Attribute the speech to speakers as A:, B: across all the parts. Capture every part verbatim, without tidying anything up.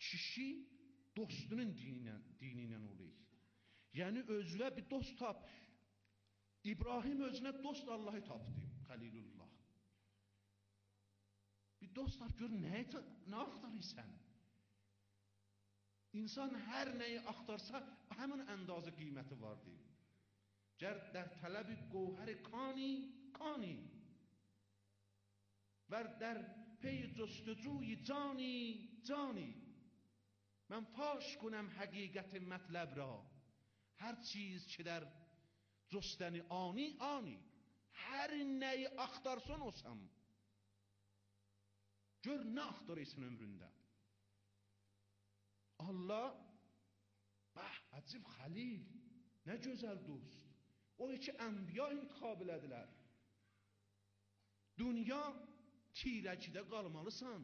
A: kişi dostunun dini, dini ilə olur. Yəni özünə bir dost tap. İbrahim özünə dost Allah'ı tapdı. Halilullah. Bir dost tap gör nə, nə axtarırsan? İnsan hər nəyi axtarsa həmin əndazə qiyməti vardır. Gər در طلب گوهر کانی کانی ور در پی جستجوی جانی جانی من فاش کنم حقیقت مطلب را هر چیز که در جستن آنی آنی hər nəyi axtarsan olsam gör nə axtarırsan ömründə. Allah bah acib xalil nə gözəl dost. O iki ənbiya intikhab elədilər. Dünya tirəkidə qalmalısan.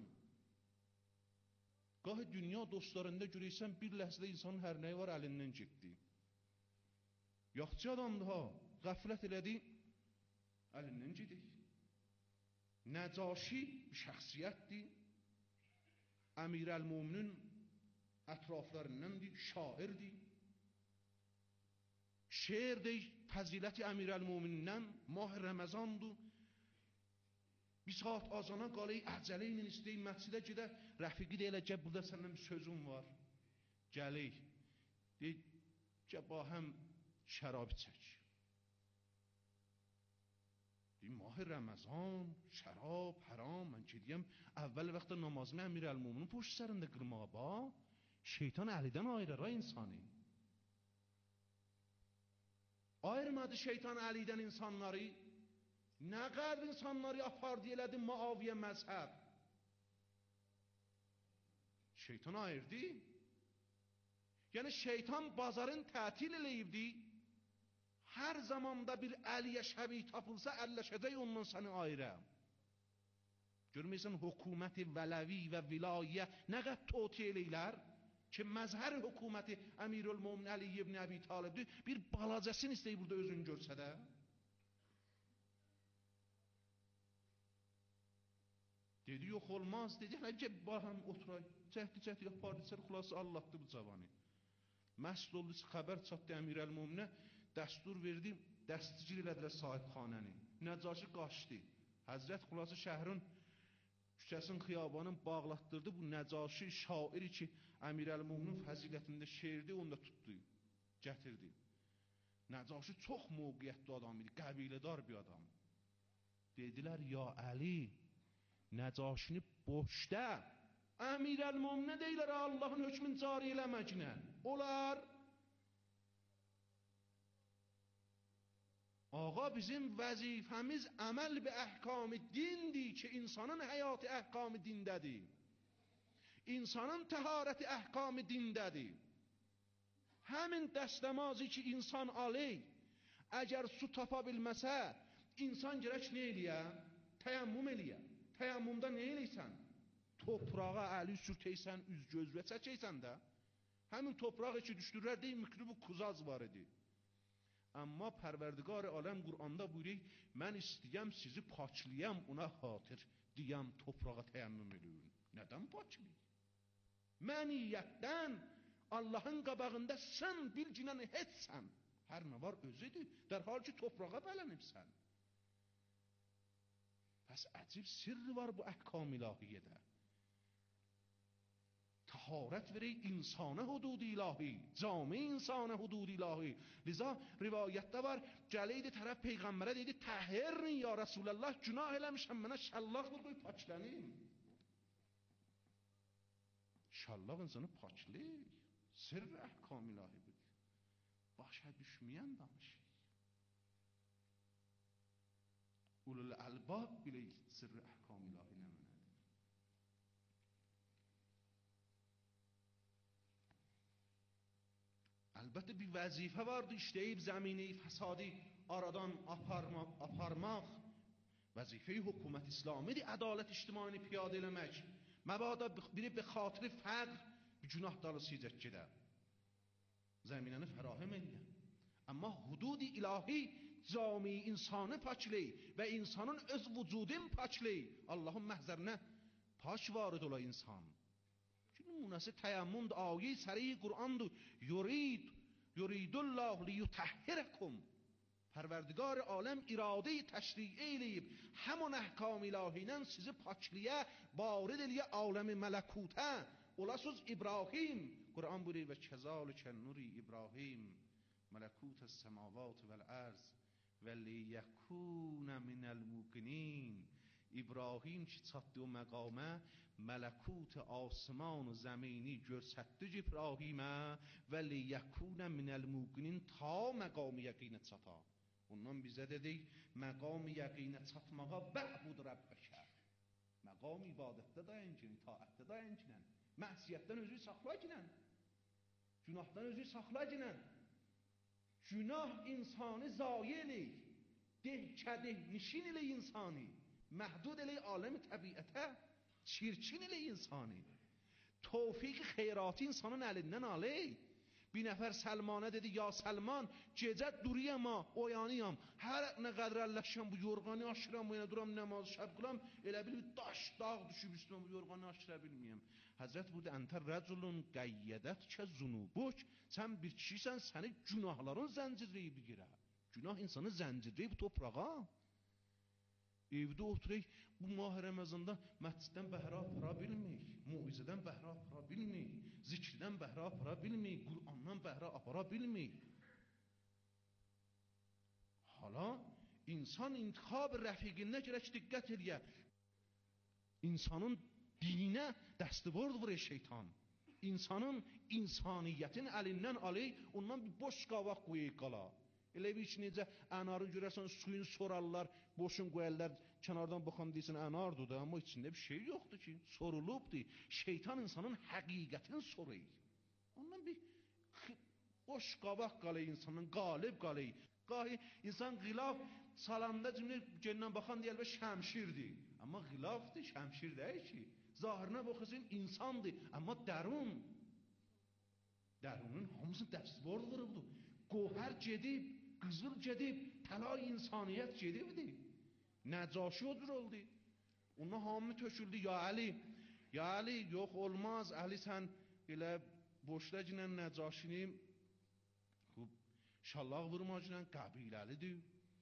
A: Qahi dünya dostlarında görürsən bir ləhzədə insanın hər nəyi var əlindən getdi. Yaxçı adamdır ha, qəflət elədi, əlindən gedik. Nəcaşi bir şəxsiyyətdir. Əmirəl-Müminin ətraflarındandır, şairdir. Şeir de faziləti Əmirəl-Müminindən mah Ramazandır. Bir saat azana qalıyı əcələ ilə istəyir məscidə gedə. Rəfiqi deyilə gəl burada səndən bir sözüm var. Gəlik. Deyir gəl bahəm şərab çək. Deyir mah Ramazan, şərab, haram. Mən ki deyəm əvvəl vaxtda namazımı Əmirəl-Müminin puşt sərində qırmağa ba. Şeytan əlidən ayırır ha insanı. Ayırmadı şeytan Əlidən insanları. Nə qədər insanları apardı elədi Muaviyə məzhəb. Şeytan ayırdı. Yəni şeytan bazarın tətil eləyibdi. Hər zamanda bir Əliyə şəbi tapılsa əlləşəcək ondan səni ayırə. Görməyəsən hökuməti vələvi və vilayə nə qədər toti eləylər ki məzhər hökuməti Əmirül-Mömin Əli ibn Əbi Talibdir. Bir balacasını istəyir burada özünü görsə də. Dedi yox olmaz. Dedi hələ ki baxın oturay. Cəhdi cəhdi yapardı. Xulası Allah'tı bu cavanı. Məst oldu xəbər çatdı Əmirəl-Möminə. Dəstur verdi. Dəsticir elədilər sahibxanəni. Nəcaşi qaçdı. Həzrət xulası şəhrin küçəsinin xiyabanın bağlatdırdı. Bu Nəcaşi şairi ki Əmirəl-Müminin fəzilətində şeirdi, onu da tutdu, gətirdi. Nəcaşi çox mövqiyyətli adam idi, qəbilədarı bir adam. Dedilər ya Əli, Nəcaşini boşda Əmirəl-Möminə deyilər Allahın hökmünü cari eləməklə. Olar. Ağa bizim vəzifəmiz əməl bi əhkam-ı dindir ki insanın həyatı əhkam-ı dindədir. İnsanın təharəti əhkam-ı dindədir. Həmin dəstəmazı ki insan alır, əgər su tapa bilməsə, insan gərək nə eləyə? Təyəmmüm eləyə. Təyəmmümdə nə eləysən? Toprağa əli sürtəysən, üz gözvə çəkəysən də. Həmin toprağı ki düşdürər deyil, mikrobu kuzaz var idi. Amma Pərverdigar aləm Qur'anda buyuruyor, mən istəyəm sizi paçlıyam, ona xatir deyəm toprağa təyəmmüm eləyin. Nədən paçlıyım? Məniyyətdən Allahın qabağında sən bilginən heçsən. Hər nə var özüdür. Dərhal ki toprağa bələnibsən. Pəs əcib sirri var bu əhkam ilahiyyədə. Taharet verey insana hudud ilahi, cami insana hudud ilahi. Liza rivayətdə var, gələydi tərəf peyğəmbərə deydi, təhirrin ya Rasulallah, günah eləmişəm, mənə şəllaq vur qoy paçlanayım. Şəllaq insanı paçlayır. Sirr əhkam ilahi budur. Başa düşməyən danışır. Ulul əlbab bilə sirr əhkam ilahi nə mənədir? Əlbəttə bir vəzifə vardı, işləyib zəmini fəsadi aradan aparmaq, aparmaq. Vəzifəyi hökumət İslamidir, ədalət ictimai piyadə eləmək. Məbada biri be xatir fəqr bir günah dalısıyacaq gedə. Zəminəni fərahəm eləyə. Amma hududi ilahi cami insanı paçley və insanın öz vücudun paçley. Allahın məhzərinə paç varid ola insan. Çünki همون تیمم آیه سریع قرآن دو یرید یرید الله لیطهرکم پروردگار عالم اراده تشریعی لیب همون احکام الهینن sizi pakliyə varid eləyə aləm mələkutə olasız İbrahim Qur'an buyuruyor ve kezalike nuri İbrahim melekut es-semavat ve'l-arz ve liyekun minel muqinin İbrahim ki çatdı o məqamə mələkut asman و zəmini görsətdi İbrahimə və liyekun minel muqinin ta məqam yəqinə çata. Ondan bizə dedik məqam yəqinə çatmağa bə'bud Rabbəkə. Məqam ibadətdə dayançın, itaətdə dayançın. Məsiyyətdən özü saxla ginən. Günahdan özü saxla ginən. Günah insanı zayi eləyir. Dehkədeh nişin eləyir insanı. Məhdud eləyir aləm təbiətə. Çirkin eləyir insanı. Tevfik xeyratı insanın əlindən alır. Bir nəfər Səlmanə dedi, ya Səlman, gecə duruyam, oyanıyam. Hər nə qədər əlləşəm, bu yorğanı aşıram, yenə duram, nəmaz şəb qılam, elə bil bir daş, dağ düşüb üstümə, bu yorğanı aşıra bilməyəm. Həzrət burada, əntər rəculun qəyyədət kə zunubuk, sən bir kişisən, səni günahların zəncirləyib girə. Günah insanı zəncirləyib toprağa. Evdə oturaq, bu mah Ramazanda məsciddən bəhrə apara bilməyik, muizədən bəhrə apara bilməyik, zikirdən bəhrə apara bilməyik, Qur'andan bəhrə apara bilməyik. Hala insan intikhab rəfiqində gərək diqqət eləyə. İnsanın dinə dəstibord vurur şeytan. İnsanın insaniyyətin əlindən alır, ondan bir boş qavaq qoyub qala. Elə bir ki, necə ənarı görərsən, suyun sorarlar, boşun qoyarlar, kənardan baxan deyirsən, ənardır da, amma içində bir şey yoxdur ki, sorulubdur. Şeytan insanın həqiqətini soruyur. Ondan bir boş qabaq qalır insanın, qalib qalır. Qahi insan qilaf salanda cümlə gəndən baxan deyər və şəmşirdir. Amma qilafdır, şəmşir deyil ki. Zahirına baxırsan insandır, amma dərun. Dərunun hamısını dəstibord vurubdur. Qohər gedib, qızıl gedib, təlay insaniyyət gedibdir. Nəcaşi odur oldu. Ona hamı töküldü, ya Əli, ya Əli, yox olmaz, Əli sən elə boşda ginən Nəcaşini şallaq vurma ginən qəbiləlidir.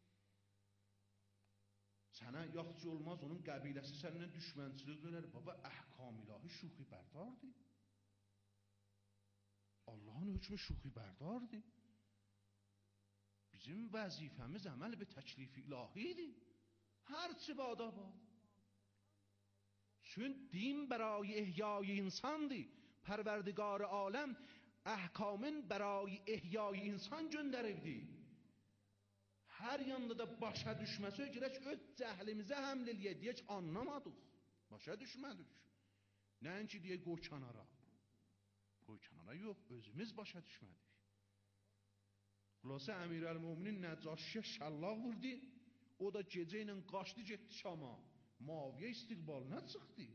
A: Sənə yaxçı olmaz, onun qəbiləsi səndən düşmənçilik dönər. Baba, əhkam ilahi şuxi bərdardır. Allahın hökmü şuxi bərdardır. Bizim vəzifəmiz əməl bir təklif ilahidir. Hər çi bada bad. Çün din برای احیای insandır. Pərverdigar aləm əhkamın برای احیای insan göndəribdir. Hər yanda da başa düşməsə gərək öz cəhlimizə həml eləyək, deyək anlamadıq. Başa düşmədik. Nəinki deyək qoy kənara. Qoy kənara yox, özümüz başa düşmədik. Xülasə Əmirəl-Möminin Nəcaşiyə şəllaq vurdu. O da gecə ilə qaçdı getdi Şama. Muaviyə istiqbalına çıxdı.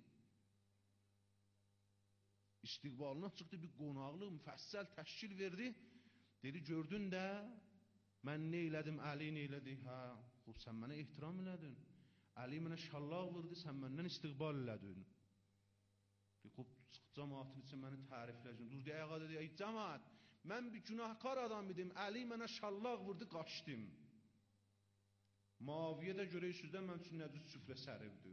A: İstiqbalına çıxdı, bir qonaqlı müfəssəl təşkil verdi. Dedi, gördün də mən nə elədim, Əli nə elədi? Hə, xub sən mənə ehtiram elədin. Əli mənə şəllaq vurdu, sən məndən istiqbal elədin. Xub cəmaatın üçün məni təriflədin. Durdu ayağa dedi, ey cəmaat, mən bir günahkar adam idim, Əli mənə şallaq vurdu, qaçdım. Muaviyə də görək sizdən mən üçün nəcüz süfrə səribdi.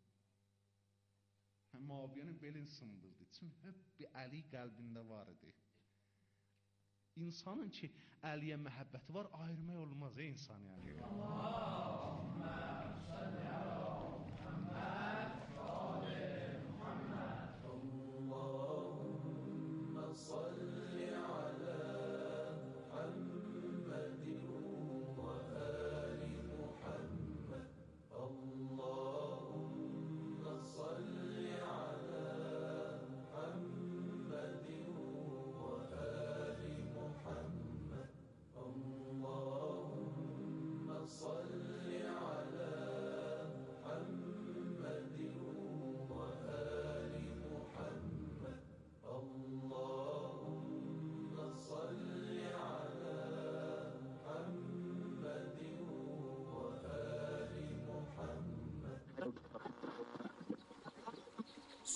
A: Muaviyənin belin sındırdı. Çünki hep bir Əli qəlbində var idi. İnsanın ki, Əliyə məhəbbəti var, ayırmaq olmaz ey insan yəni. Allahümmə salli ala Muhammed və ali Muhammed. Allahümmə salli ala Muhammedin və ali Muhammed. Allahümmə salli ala Muhammedin və ali Muhammed. Allahümmə salli ala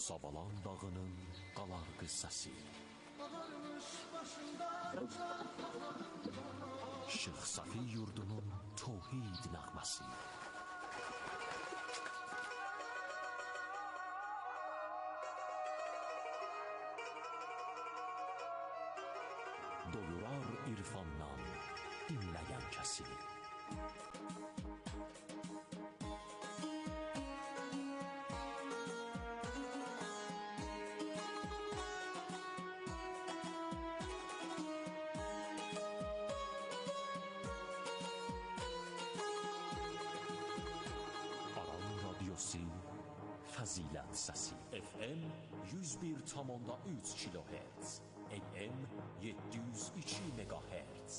B: Savalan dağının qalar qıssası. Şeyx Safi yurdunun tövhid nəğməsi. Doyurar irfandan dinləyən kəsi. Fəzilət səsi. F M yüz bir tam üç kilohertz, A M yeddi yüz iki megahertz.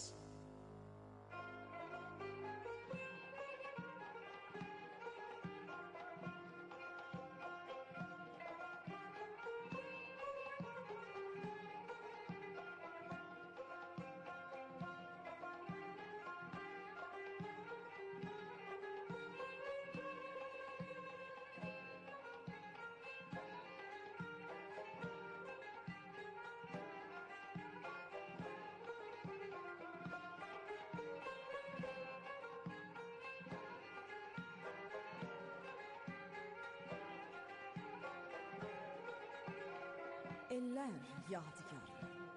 C: Eller yadigarı.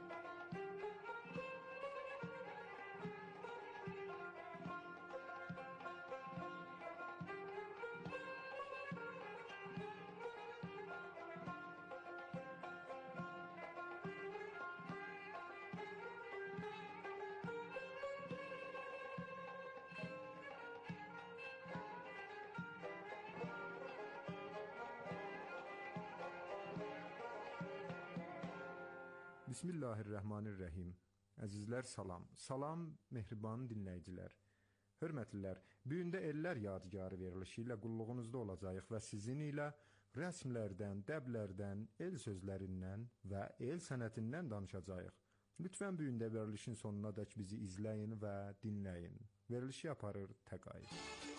D: Bismillahirrahmanirrahim. Əzizlər salam. Salam, mehriban dinləyicilər. Hörmətlilər, bu gün də Ellər yadigarı verilişi ilə qulluğunuzda olacağıq və sizin ilə rəsmlərdən, dəblərdən, el sözlərindən və el sənətindən danışacağıq. Lütfən bu gün də verilişin sonuna dək bizi izləyin və dinləyin. Verilişi aparır Təqaüd.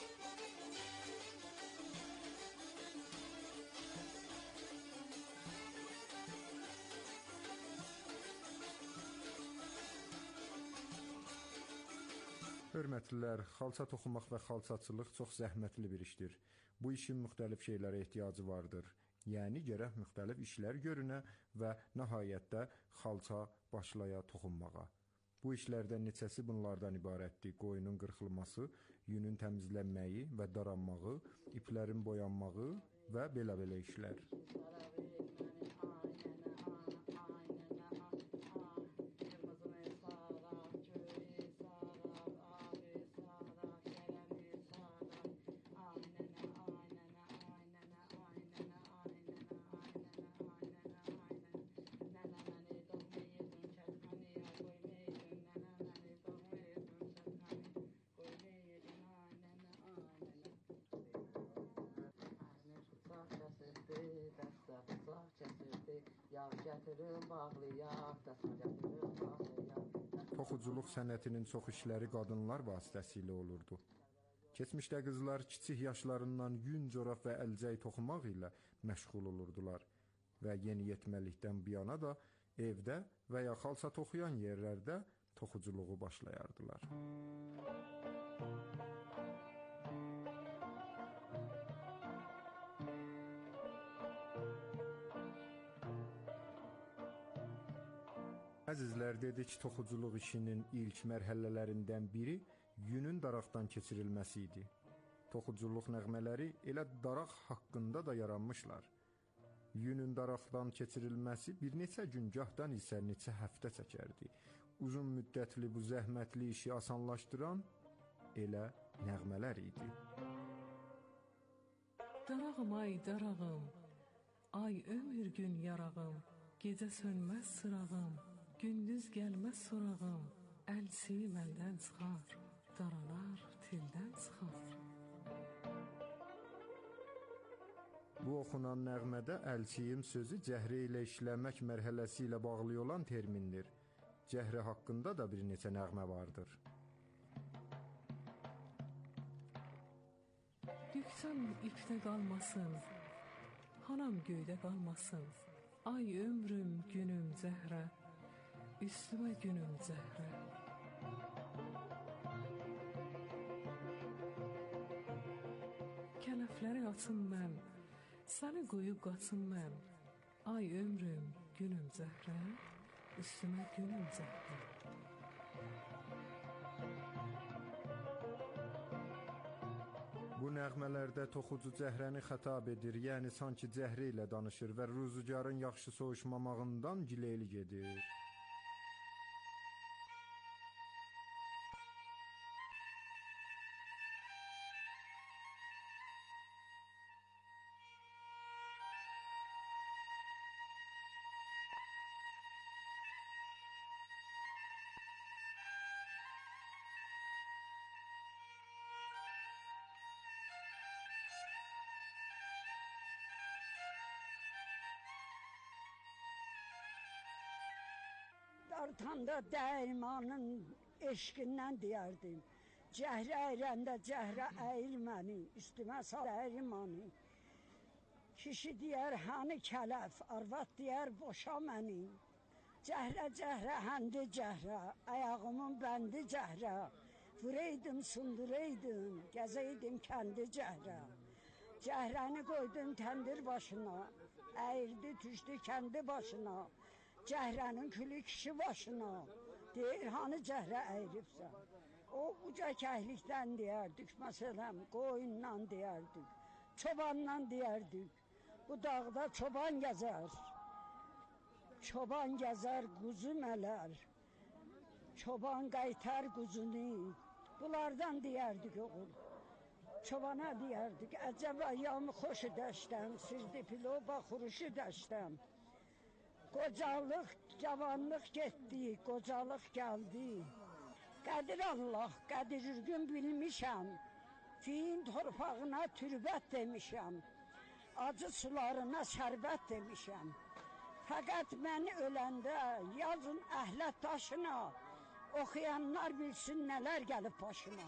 D: Hörmətlilər, xalça toxumaq və xalçaçılıq çox zəhmətli bir işdir. Bu işin müxtəlif şeylərə ehtiyacı vardır. Yəni, gərək müxtəlif işlər görünə və nəhayətdə xalça başlaya toxunmağa. Bu işlərdən neçəsi bunlardan ibarətdir. Qoyunun qırxılması, yünün təmizlənməyi və daranmağı, iplərin boyanmağı və belə-belə işlər. Toxuculuq sənətinin çox işləri qadınlar vasitəsilə olurdu. Keçmişdə qızlar kiçik yaşlarından yun, corab və əlcək toxumaq ilə məşğul olurdular və yeniyetməlikdən bu yana da evdə və ya xalça toxuyan yerlərdə toxuculuğu başlayardılar. Əzizlər, dedik, toxuculuq işinin ilk mərhələlərindən biri yünün daraqdan keçirilməsi idi. Toxuculuq nəğmələri elə daraq haqqında da yaranmışlar. Yünün daraqdan keçirilməsi bir neçə gün, gahdan isə neçə həftə çəkərdi. Uzun müddətli bu zəhmətli işi asanlaşdıran elə nəğmələr idi.
E: Darağım ay darağım, ay ömür gün yarağım, gecə sönməz sırağım, gündüz gəlməz sorağım, əlsi məndən çıxar, daralar tildən çıxar.
D: Bu oxunan nəğmədə əlçiyim sözü cəhrə ilə işləmək mərhələsi ilə bağlı olan termindir. Cəhrə haqqında da bir neçə nəğmə vardır.
E: Düksəm ipdə qalmasın, hanam göydə qalmasın. Ay ömrüm, günüm zəhrə, üstümə günüm zəhrə. Kələfləri açın mən, səni qoyub qaçın mən. Ay ömrüm, günüm zəhrə, üstümə günüm zəhrə.
D: Bu nəğmələrdə toxucu cəhrəni xətab edir, yəni sanki cəhri ilə danışır və ruzugarın yaxşı soğuşmamağından gileyli gedir.
F: Dartanda dəyirmanın eşqindən deyərdim. Cəhrə əyləndə cəhrə əyil məni, üstümə sal dəyirmanı. Kişi deyər hani kələf, arvad deyər boşa məni. Cəhrə cəhrə həndi cəhrə, ayağımın bəndi cəhrə. Vuraydım sunduraydım, gəzəydim kəndi cəhrə. Cəhrəni qoydum təndir başına, əyildi düşdü kəndi başına. Cəhrənin külü kişi başına, deyir hani cəhrə əyilibsən. O uca kəhlikdən deyərdik, məsələn, qoyundan deyərdik, çobandan deyərdik. Bu dağda çoban gəzər, çoban gəzər, quzu mələr, çoban qaytar quzunu. Bunlardan deyərdik oğul. Çobana deyərdik, əcəb ayağımı xoşu dəştəm, sirdi pilo baxuruşu dəştəm. Qocalıq, cavanlıq getdi, qocalıq gəldi. Qədir Allah, qədir ürgün bilmişəm, fiyin torpağına türbət demişəm, acı sularına şərbət demişəm. Fəqət mən öləndə yazın əhlət daşına, oxuyanlar bilsin nələr gəlib başıma.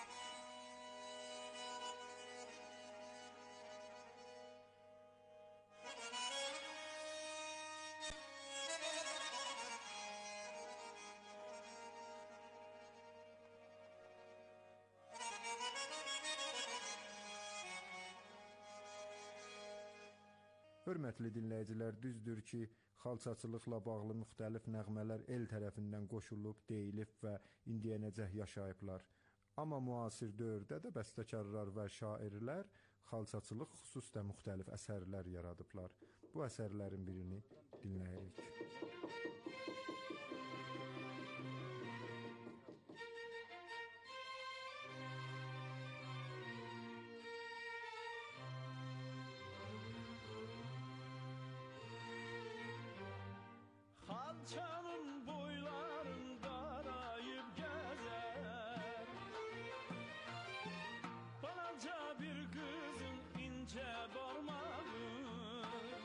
D: Hörmətli dinləyicilər, düzdür ki, xalçaçılıqla bağlı müxtəlif nəğmələr el tərəfindən qoşulub, deyilib və indiyənəcək yaşayıblar. Amma müasir dövrdə də bəstəkarlar və şairlər xalçaçılıq xüsusda müxtəlif əsərlər yaradıblar. Bu əsərlərin birini dinləyirik.
G: Xalçanın boylarında arayıb gəzər, balaca bir qızın incə barmağı,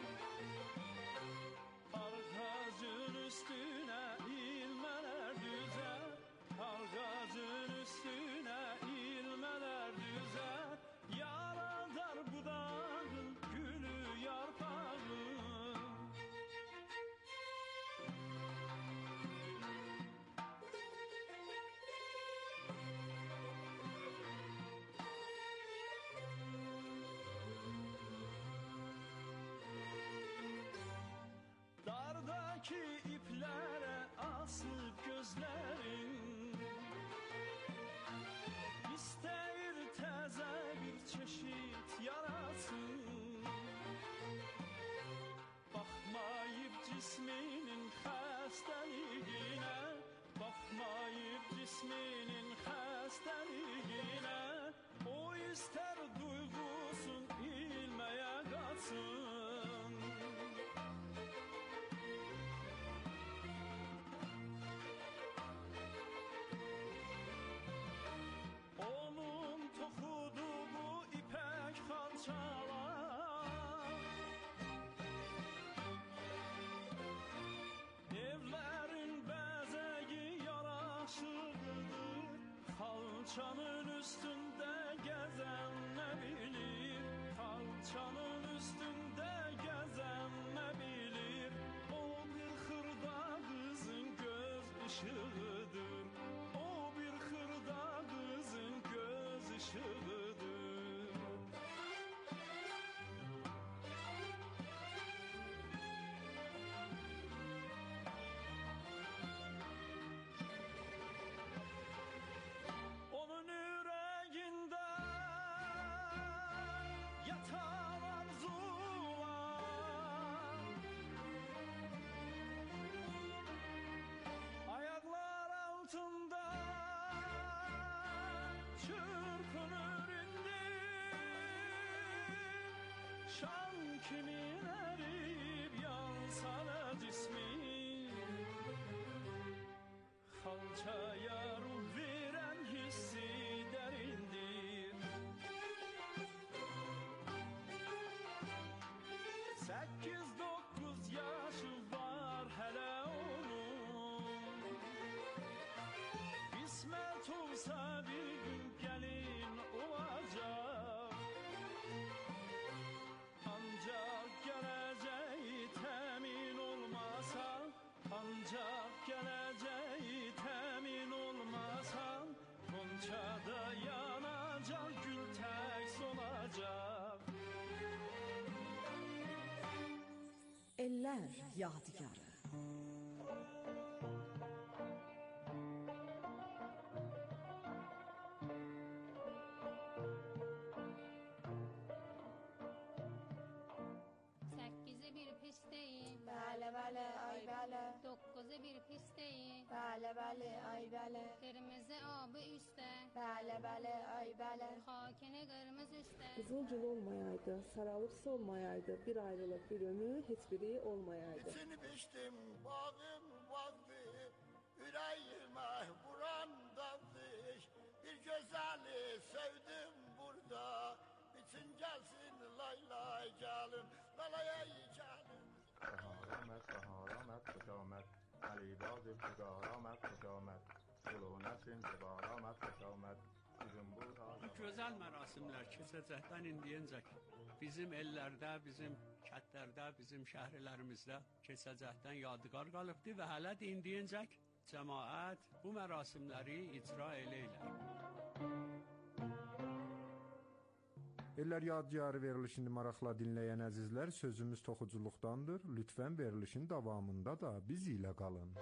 G: arxacın üstünə ilmələr düzər, arxacın üstünə ilmələr düzər, yaradar budağın gülü yarpağı. Dardaki iplərə asıb gözlərin, İstəyir təzə bir çeşit yarasın. Baxmayıb cisminin xəstəliyinə, baxmayıb cisminin xəstəliyinə, o istər duyğusun ilməyə qaçsın. Onun toxuduğu ipək xalçalar evlərin bəzəyi yaraşıqlıdır. Xalçanın üstündə gəzən nə bilir, xalçanın üstündə ışığıdır. O bir xırda qızın göz ışığıdır. Onun yüreğinde yatan arzular, ayaklar altında çırpınır indi. Şan kimin erip yansa da cismi, xalçaya ruh veren hissi derindir. Sekiz dokuz yaşı var hele onun. Kısmet olsa bir gün gelin olacak. Ancak geleceği temin olmasa, ancak geleceği temin olmasa, Gonçada yanacak, gül tek solacak.
C: Eller Yadigarı.
H: Sekizi bir pisteyi,
I: Bəli, bəli, ay bəli.
H: dokuzu bir pisteyi,
I: Bəli, bəli, ay bəli.
H: kırmızı abı üstte,
I: Bəli, bəli, ay bəli.
H: hakini kırmızı üstte.
E: Qızılgül olmayaydı, saralıqsı olmayaydı, bir ayrılıq, bir ömür, heç biri olmayaydı.
J: İçini biçtim bağım vardı, yüreğime burandadır. Bir güzeli sevdim burada, bütün gelsin lay lay gelin, lalaya gelin.
K: Bahar آمد بهار آمد خوش آمد علی باز بگار آمد خوش آمد گل و نسرین بهار آمد خوش آمد bizim burada
L: Bu gözəl mərasimlər keçəcəkdən indiyəcək bizim ellərdə, bizim kətlərdə, bizim şəhərlərimizdə keçəcəkdən yadigar qalıbdı və hələ də indiyəcək cəmaət bu mərasimləri icra eləyirlər.
D: Eller Yadigarı verilişini maraqla dinləyən əzizlər, sözümüz toxuculuqdandır. Lütfən verilişin davamında da biz ilə qalın.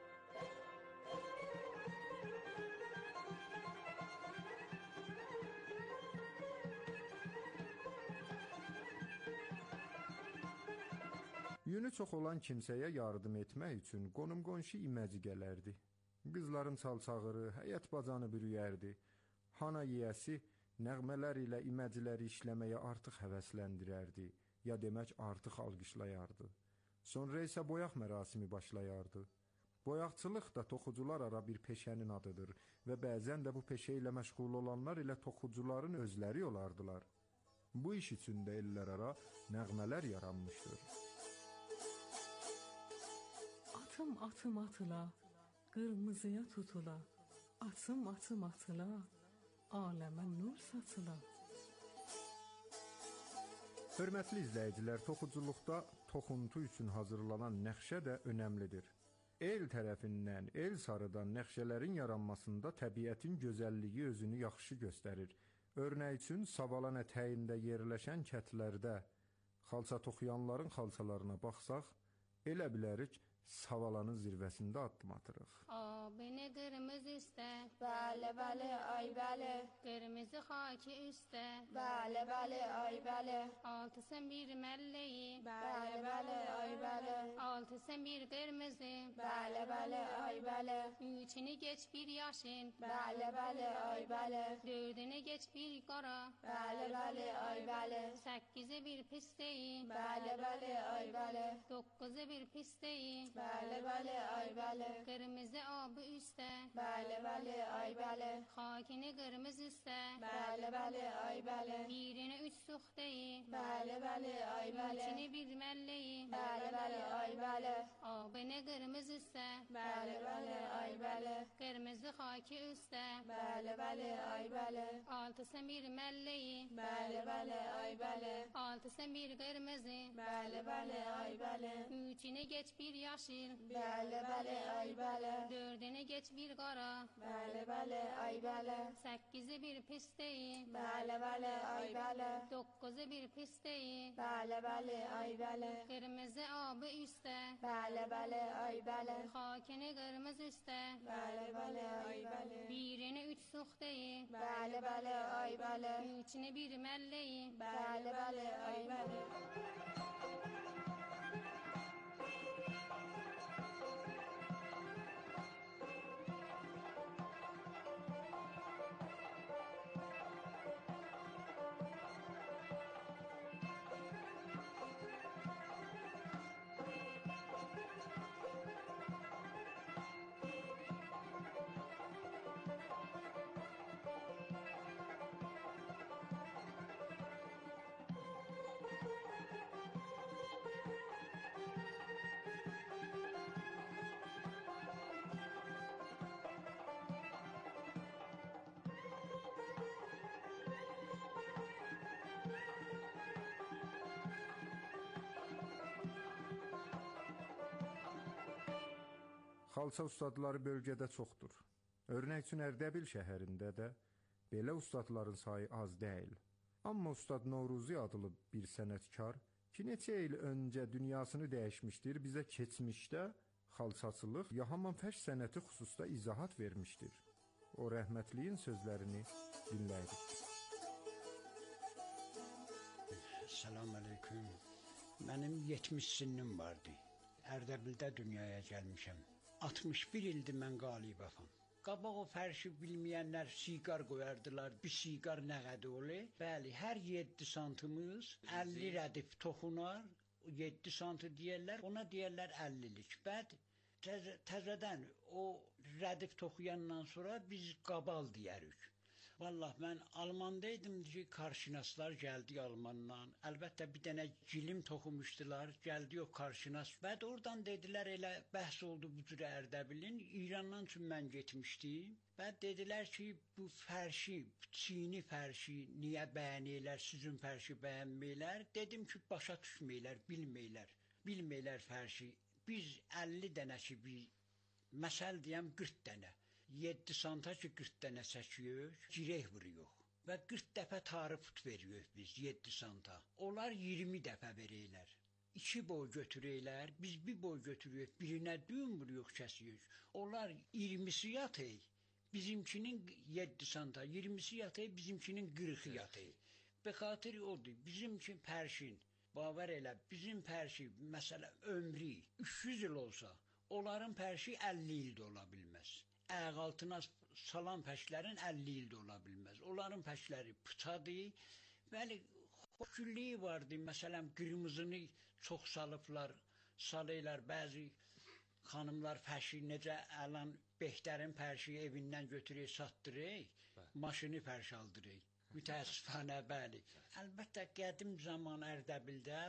D: Yünü çox olan kimsəyə yardım etmək üçün qonum-qonşu iməci gələrdi. Qızların çalçağırı, həyət bacanı bürüyərdi. Hana yiyəsi nəğmələr ilə iməcləri işləməyə artıq həvəsləndirərdi, ya demək artıq alqışlayardı. Sonra isə boyaq mərasimi başlayardı. Boyaqçılıq da toxucular ara bir peşənin adıdır və bəzən də bu peşə ilə məşğul olanlar ilə toxucuların özləri olardılar. Bu iş üçün də ellər ara nəğmələr yaranmışdır.
E: Atım atım atıla, qırmızıya tutula, atım atım atıla, aləmə nur saçıla.
D: Hörmətli izləyicilər, toxuculuqda toxuntu üçün hazırlanan nəqşə də önəmlidir. El tərəfindən, el sarıdan nəqşələrin yaranmasında təbiətin gözəlliyi özünü yaxşı göstərir. Örnək üçün, Savalan ətəyində yerləşən kətlərdə xalça toxuyanların xalçalarına baxsaq, elə bilərik, Savalanın zirvəsində addım atırıq.
H: Abini kırmızı üstte,
I: Bəli, bəli, ay bəli.
H: kırmızı haki üstte,
I: Bəli, bəli, ay bəli.
H: altı sen bir melleği,
I: Bəli, bəli, ay bəli.
H: altı sen bir kırmızı,
I: Bəli, bəli, ay bəli.
H: üçünü geç bir yaşın,
I: Bəli, bəli, ay bəli.
H: dördünü geç bir kara,
I: Bəli, bəli, ay bəli.
H: sekizi bir pisteyi,
I: Bəli, bəli, ay bəli.
H: dokuzu bir pisteyi,
I: Bəli, bəli, ay bəli.
H: kırmızı abı üstte,
I: Bəli, bəli, ay bəli.
H: hakini kırmızı üstte,
I: Bəli, bəli, ay bəli.
H: birini üç suhteyi,
I: Bəli, bəli, ay bəli.
H: üçünü bir melleği,
I: Bəli, bəli, ay bəli.
H: abini kırmızı üstte,
I: Bəli, bəli, ay bəli.
H: kırmızı haki üstte,
I: Bəli, bəli, ay bəli.
H: altı sen bir melleği,
I: Bəli, bəli, ay bəli.
H: altı sen bir kırmızı,
I: Bəli, bəli, ay bəli.
H: üçünü geç bir yaşın, yeşil.
I: Bəli, bəli, ay bəli.
H: Dördünü geç bir qara.
I: Bəli, bəli, ay bəli.
H: Səkkizi bir pisteyi.
I: Bəli, bəli, ay bəli.
H: Dokkuzu bir pisteyi.
I: Bəli, bəli, ay bəli.
H: Kırmızı abı üstte.
I: Bəli, bəli, ay bəli.
H: Xakini qırmızı üstte.
I: Bəli, bəli, ay bəli.
H: Birini üç suxdeyi.
I: Bəli, bəli, ay bəli.
H: Üçünü bir məlleyi.
I: Bəli, bəli, ay bəli.
D: Xalça ustadları bölgədə çoxdur. Örnək üçün Ərdəbil şəhərində də belə ustadların sayı az deyil. Amma Ustad Noruzi adlı bir sənətkar ki, neçə il öncə dünyasını dəyişmişdir, bizə keçmişdə xalçaçılıq, ya haman fəş sənəti xüsusda izahat vermişdir. O rəhmətliyin sözlərini dinləyirik.
M: Salam aleyküm. Mənim yetmiş sinnim vardı. Ərdəbildə dünyaya gəlmişəm. altmış bir ildir mən qalibafam. Qabaq o fərşi bilməyənlər siqar qoyardılar. Bir siqar nə qədər olur? Bəli, hər yeddi santımız əlli rədif toxunar. yeddi santı deyərlər, ona deyərlər əllilik. Bəd təzə, təzədən o rədif toxuyandan sonra biz qabal deyərik. Vallah mən Almandaydım ki, karşınaslar gəldi Almandan. Əlbəttə bir dənə gilim toxumuşdular, gəldi o karşınas. Bəd oradan dedilər, elə bəhs oldu bu cürə Ərdəbilin. İrandan üçün mən getmişdim. Bəd dedilər ki, bu fərşi, Çini fərşi niyə bəyənirlər, sizin fərşi bəyənməyirlər? Dedim ki, başa düşməyirlər, bilməyirlər, bilməyirlər fərşi. Biz əlli dənə ki, bir, məsəl deyəm qırx dənə. yeddi santa ki qırx dənə çəkiyoruz, girək vuruyoruz. Və qırx dəfə tarı put veriyoruz biz yeddi santa. Onlar iyirmi dəfə verirlər. İki boy götürürlər, biz bir boy götürüyoruz, birinə düğüm vuruyoruz, kəsiyoruz. Onlar iyirmisi yatır, bizimkinin yeddi santa, iyirmisi yatır, bizimkinin qırxı yatır. Bəxatır odur, bizimki pərşin, bavar elə, bizim pərşi, məsələ ömrü üç yüz il olsa, onların pərşi əlli ildə ola bilməz. Ayaq altına salan pəşlərin əlli ildə ola bilməz. Onların pəşləri pıçadır. Bəli, xoşgüllüyü vardı. Məsələn, qırmızını çox salıblar, salırlar. Bəzi xanımlar pəşi, necə əlan Behtərin pərşi evindən götürür, satdırır, maşını pərş aldırır. Mütəəssifənə, bəli. Əlbəttə, qədim zaman Ərdəbildə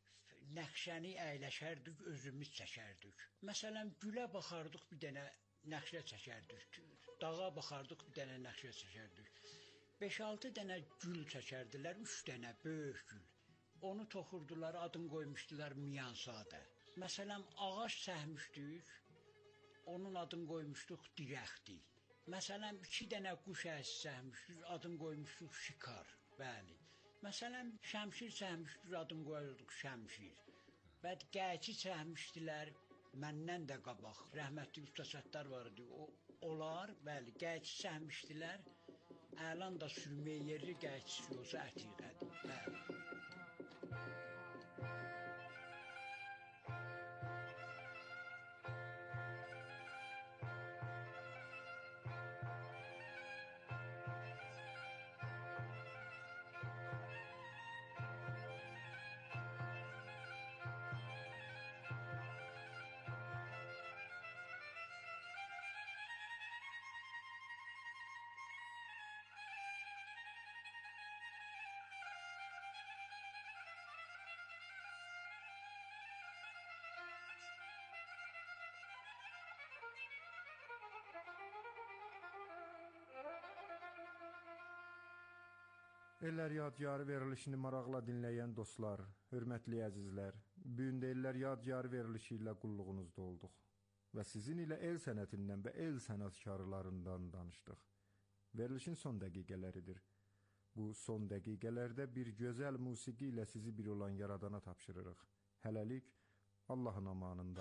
M: nəqşəni əyləşərdik, özümüz çəkərdik. Məsələn, gülə baxardıq bir dənə, nəqşə çəkərdik, dağa baxardıq, bir dənə nəqşə çəkərdik. beş altı dənə gül çəkərdilər, üç dənə böyük gül. Onu toxurdular, adını qoymuşdular Miyansadə. Məsələn, ağac səhmişdik, onun adını qoymuşduq dirəkdi. Məsələn, iki dənə quş əsi səhmişdik, adını qoymuşduq şikar, bəli. Məsələn, şəmşir səhmişdik, adını qoyurduq şəmşir. Bəd qayçı səhmişdilər, məndən də qabaq, rəhmətli Usta Səttar vardı, o, onlar, bəli, qayçı səhmişdilər, əlan da sürməyə yeri qayçısı olsa ətiqədir, bəli.
D: Ellər yadgarı verilişini maraqla dinləyən dostlar, hörmətli əzizlər, Bu gün deyirlər yadigar verilişi ilə qulluğunuzda olduq və sizin ilə el sənətindən və el sənətkarlarından danışdıq. Verilişin son dəqiqələridir. Bu son dəqiqələrdə bir gözəl musiqi ilə sizi bir olan yaradana tapşırırıq. Hələlik Allahın amanında.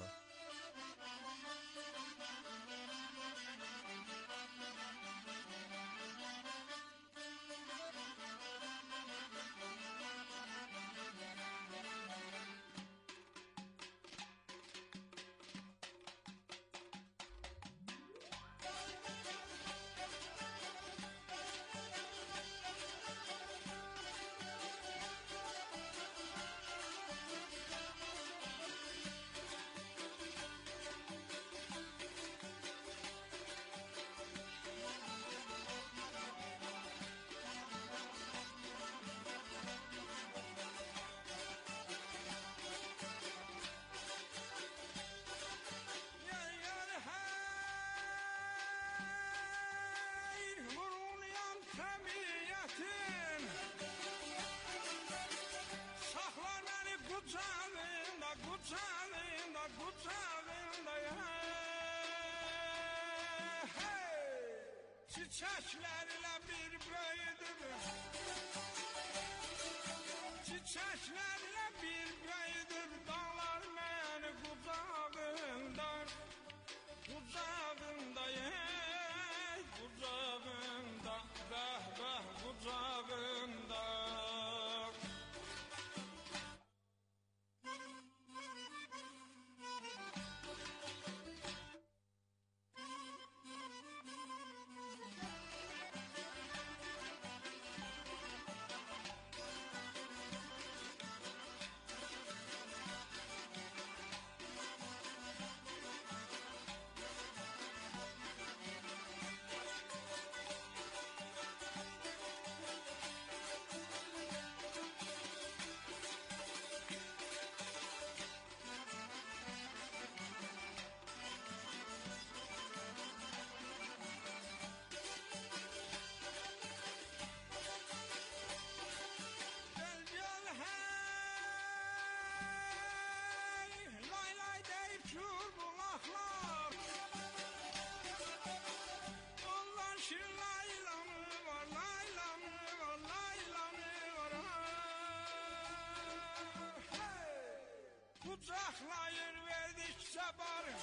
N: Çiçeklerle bir böyüdür, çiçeklerle bir böyüdür, dağlar beni kucağından, kucağında ey, kucağında, beh beh kucağında. Kucaklayır verdikçe barı,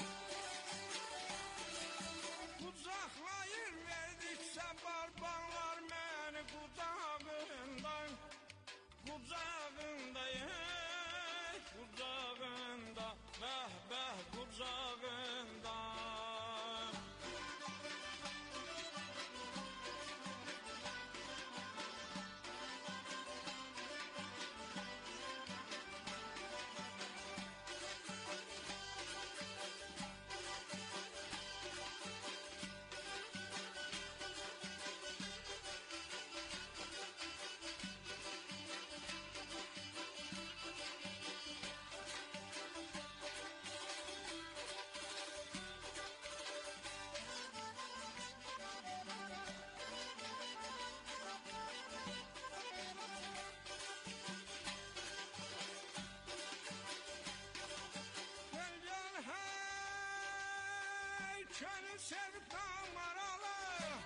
N: kucaklayır verdikçe bar, bağlar beni kucağından, kucağında ey, kucağında, beh beh kucağında. Könül sevip damaralı,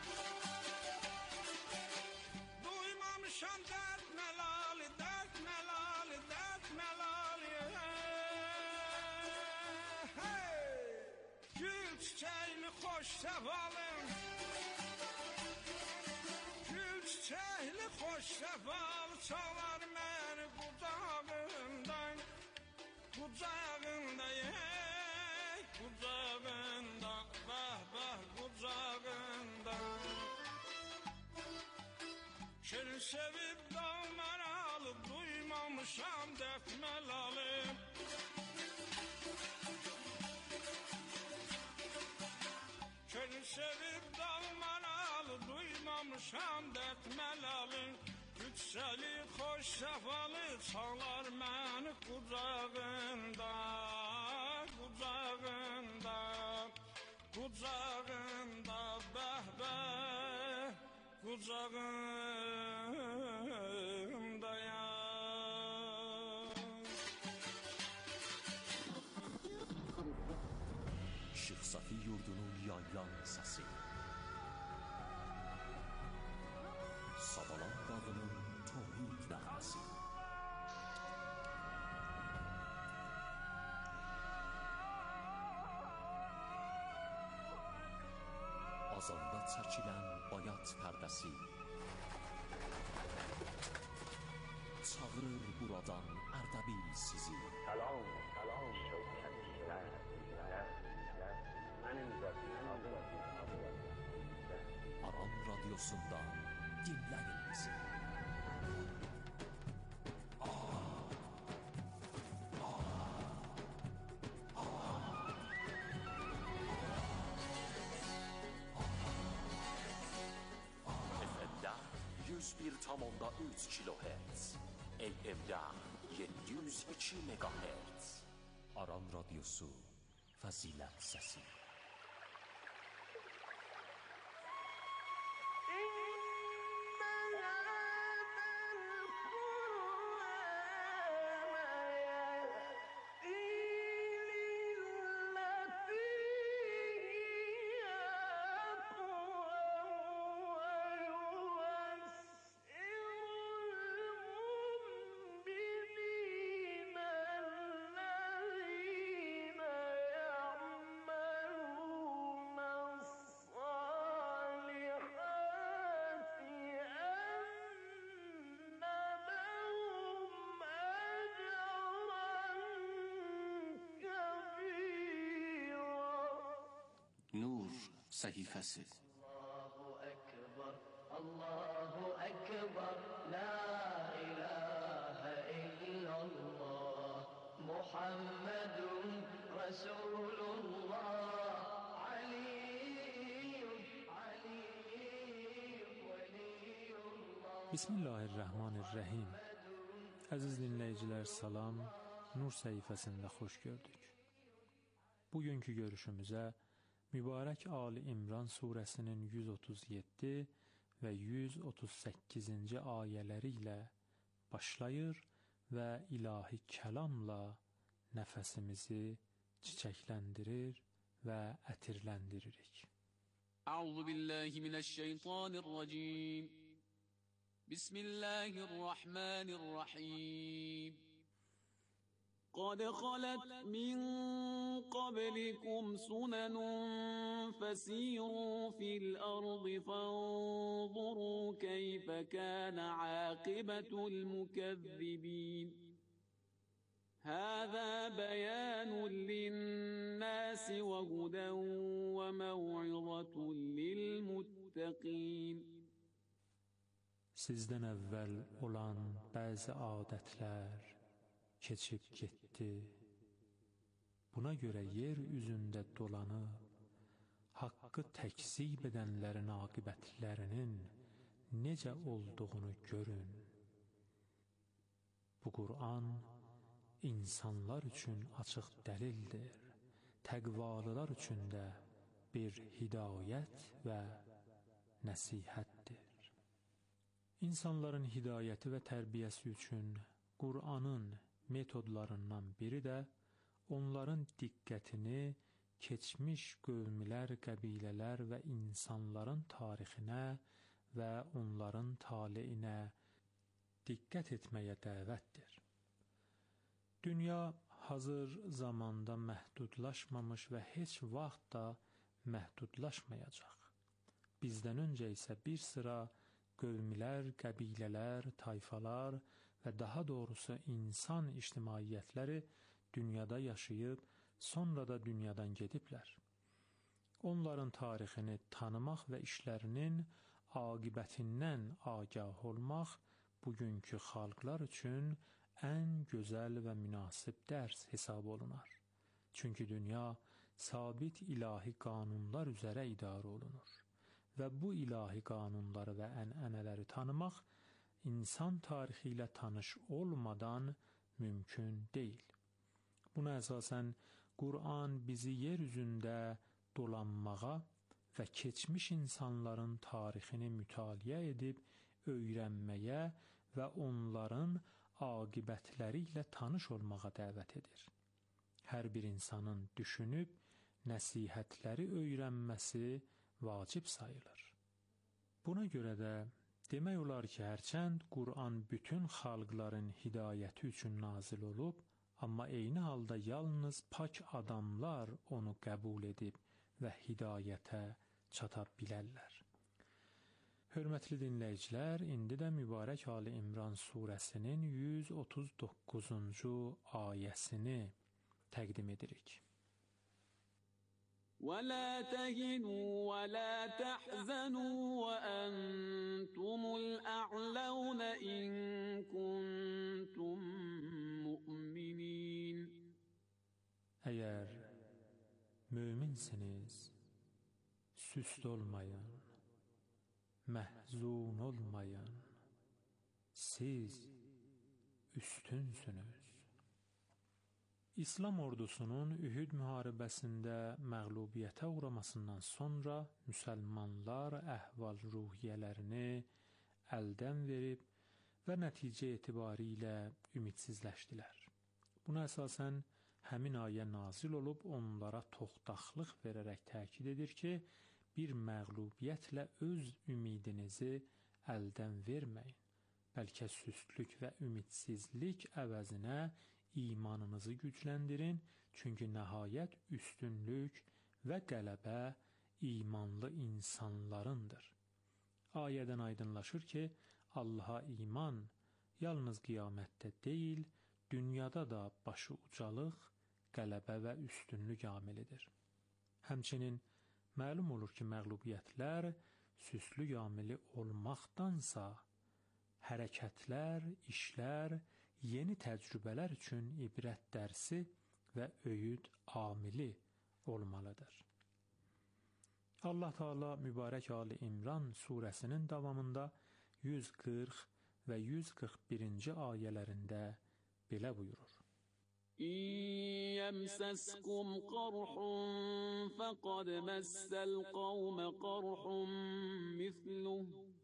N: duymamışam dert melali, dert melali, dert melali. Hey, gül çiçeğini hoş sevalım, gül çiçeğini hoş seval, çalar beni kucağından, kucağında ey, kucağında. Bah bah kucağında. Şirin sevip dalmaralı, duymamışam dert melali. Şirin sevip dalmaralı, duymamışam dert melali. Yükseli hoş sefalı, çalar beni kucağında, kucağında. Kucağında beh beh, kucağında ya.
B: Safi yurdunu yayan səsi. Sadalan qadının tohid nəğməsi. Azanda çəkilən bayat pərdəsi çağırır buradan Ərdəbil sizi.
O: Salam, salam şövkətliklər, mənim zəfim adım.
B: Aran radyosundan dinləyin bizi. yüz bir tam onda üç kilohertz, A M'də yedi yüz iki megahertz. Aran radyosu, fəzilət səsi.
P: Nur səhifəsi.
Q: Allahu Ekber, Allahu Ekber, La ilahe illallah, Muhammedun Resulullah, Aliyyun, Aliyyun, Veliyullah.
R: Bismillahirrahmanirrahim. Əziz dinləyicilər, salam. Nur səhifəsində xoş gördük. Bugünkü görüşümüzə mübarək Ali İmran surəsinin yüz otuz yeddi və yüz otuz səkkizinci ayələri ilə başlayır və ilahi kəlamla nəfəsimizi çiçəkləndirir və ətirləndiririk.
P: Əuzu billahi minəşşeytanirracim. Bismillahirrahmanirrahim. قد خلت من قبلكم سنن فسيروا في الأرض فانظروا كيف كان عاقبة المكذبين هذا بيان للناس وهدى وموعظة للمتقين.
R: Sizdən əvvəl olan bəzi adətlər keçib getdi. Buna görə yer üzündə dolanıb, haqqı təkzib edənlərin aqibətlərinin necə olduğunu görün. Bu Qur'an insanlar üçün açıq dəlildir, təqvalılar üçün də bir hidayət və nəsihətdir. İnsanların hidayəti və tərbiyəsi üçün Qur'anın metodlarından biri də onların diqqətini keçmiş qövmlər, qəbilələr və insanların tarixinə və onların taleyinə diqqət etməyə dəvətdir. Dünya hazır zamanda məhdudlaşmamış və heç vaxt da məhdudlaşmayacaq. Bizdən öncə isə bir sıra qövmlər, qəbilələr, tayfalar və daha doğrusu insan ictimaiyyətləri dünyada yaşayıb, sonra da dünyadan gediblər. Onların tarixini tanımaq və işlərinin aqibətindən agah olmaq bugünkü xalqlar üçün ən gözəl və münasib dərs hesab olunar. Çünki dünya sabit ilahi qanunlar üzərə idarə olunur və bu ilahi qanunları və ənənələri tanımaq insan tarixi ilə tanış olmadan mümkün deyil. Buna əsasən Qur'an bizi yer üzündə dolanmağa və keçmiş insanların tarixini mütaliə edib öyrənməyə və onların aqibətləri ilə tanış olmağa dəvət edir. Hər bir insanın düşünüb nəsihətləri öyrənməsi vacib sayılır. Buna görə də demək olar ki, hərçənd Qur'an bütün xalqların hidayəti üçün nazil olub, amma eyni halda yalnız pak adamlar onu qəbul edib və hidayətə çata bilərlər. Hörmətli dinləyicilər, indi də mübarək Ali İmran surəsinin yüz otuz doqquzuncu ayəsini təqdim edirik.
P: وَلَا تَهِنُوا وَلَا تَحْزَنُوا وَأَنْتُمُ الْأَعْلَوْنَ إِن كُنتُم مُؤْمِنِينَ.
R: Əgər möminsiniz, süst olmayın, məhzun olmayın, siz üstünsünüz. İslam ordusunun Ühud müharibəsində məğlubiyyətə uğramasından sonra müsəlmanlar əhval-ruhiyyələrini əldən verib və nəticə etibarilə ümidsizləşdilər. Buna əsasən həmin ayə nazil olub onlara toxtaqlıq verərək təkid edir ki, bir məğlubiyyətlə öz ümidinizi əldən verməyin, bəlkə süstlük və ümidsizlik əvəzinə imanınızı gücləndirin, çünki nəhayət üstünlük və qələbə imanlı insanlarındır. Ayədən aydınlaşır ki, Allaha iman yalnız qiyamətdə deyil, dünyada da başı ucalıq, qələbə və üstünlük amilidir. Həmçinin məlum olur ki, məğlubiyyətlər süslük amili olmaqdansa, hərəkətlər, işlər, yeni təcrübələr üçün ibrət dərsi və öyüd amili olmalıdır. Allah Teala mübarək Ali İmran surəsinin davamında yüz qırx və yüz qırx birinci ayələrində belə buyurur.
P: İn yemseskum qarhun faqad messel qavme qarhun misluh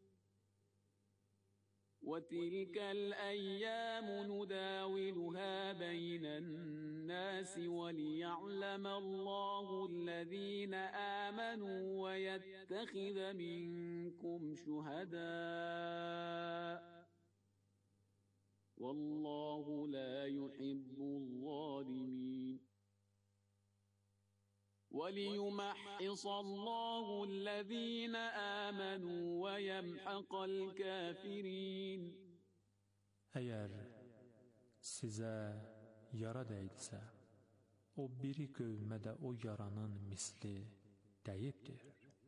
P: وَتِلْكَ الْأَيَّامُ نُدَاوِلُهَا بَيْنَ النَّاسِ وَلِيَعْلَمَ اللَّهُ الَّذِينَ آمَنُوا وَيَتَّخِذَ مِنكُمْ شُهَدَاءَ وَاللَّهُ لَا يُحِبُّ الظَّالِمِينَ وَلِيُمَحِّصَ اللَّهُ الَّذِينَ آمَنُوا وَيَمْحَقَ الْكَافِرِينَ.
R: Əgər sizə yara dəydisə, o biri qövmə də o yaranın misli dəyibdir.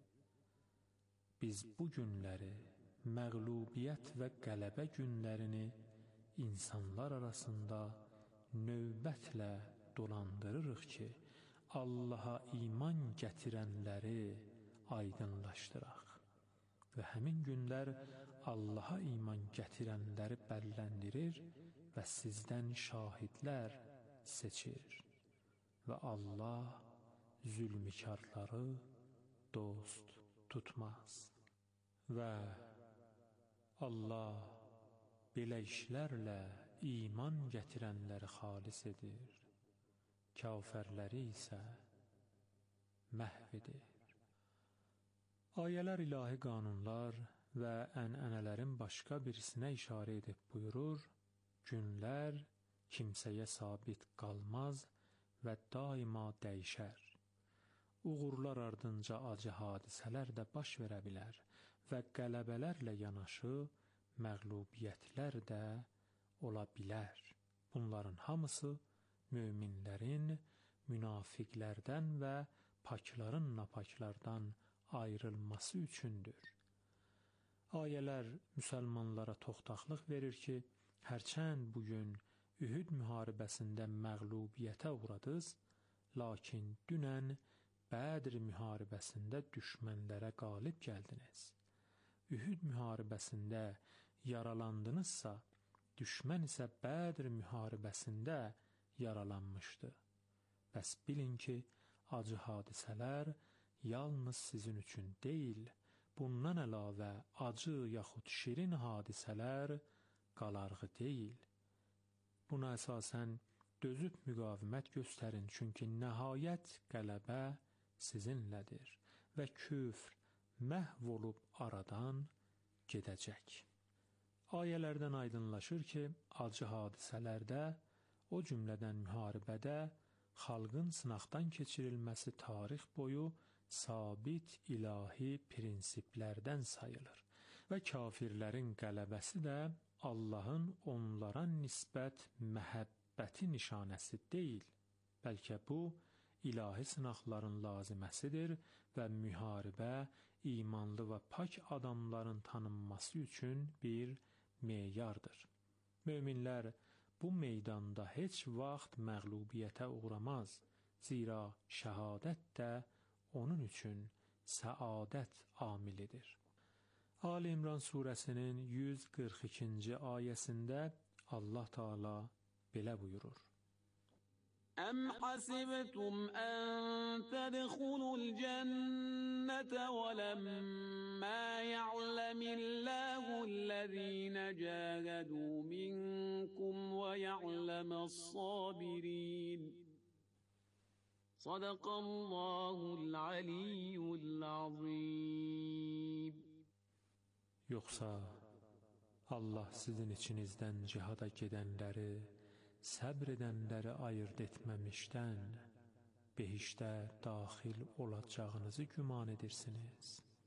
R: Biz bu günləri, məğlubiyyət və qələbə günlərini insanlar arasında növbətlə dolandırırıq ki, Allaha iman gətirənləri aydınlaşdıraq və həmin günlər Allaha iman gətirənləri bərləndirir və sizdən şahidlər seçir və Allah zülmkarları dost tutmaz və Allah belə işlərlə iman gətirənləri xalis edir, kafirləri isə məhv edir. Ayələr ilahi qanunlar və ənənələrin başqa birisinə işarə edib buyurur, günlər kimsəyə sabit qalmaz və daima dəyişər. Uğurlar ardınca acı hadisələr də baş verə bilər və qələbələrlə yanaşı məğlubiyyətlər də ola bilər. Bunların hamısı möminlərin münafiqlərdən və pakların napaklardan ayrılması üçündür. Ayələr müsəlmanlara toxtaqlıq verir ki, hərçənd bugün Ühud müharibəsində məğlubiyyətə uğradınız, lakin dünən Bədr müharibəsində düşmənlərə qalib gəldiniz. Ühud müharibəsində yaralandınızsa, düşmən isə Bədr müharibəsində yaralanmışdı. Bəs bilin ki, acı hadisələr yalnız sizin üçün deyil, bundan əlavə acı yaxud şirin hadisələr qalarğı deyil. Buna əsasən dözüb müqavimət göstərin, çünki nəhayət qələbə sizinlədir və küfr məhv olub aradan gedəcək. Ayələrdən aydınlaşır ki, acı hadisələrdə, o cümlədən müharibədə, xalqın sınaqdan keçirilməsi tarix boyu sabit ilahi prinsiplərdən sayılır və kafirlərin qələbəsi də Allahın onlara nisbət məhəbbəti nişanəsi deyil, bəlkə bu, ilahi sınaqların laziməsidir və müharibə imanlı və pak adamların tanınması üçün bir meyardır. Möminlər bu meydanda heç vaxt məğlubiyyətə uğramaz, zira şəhadət də onun üçün səadət amilidir. Ali İmran surəsinin yüz qırx ikinci ayəsində Allah Teala belə buyurur.
P: أم حسبتم أن تدخلوا الجنة ولما يعلم الله الذين جاهدوا منكم ويعلم الصابرين صدق الله العلي العظيم.
R: Yoxsa Allah sizin içinizdən cihada gedənləri, səbr edənləri ayırd etməmişdən behişdə daxil olacağınızı güman edirsiniz.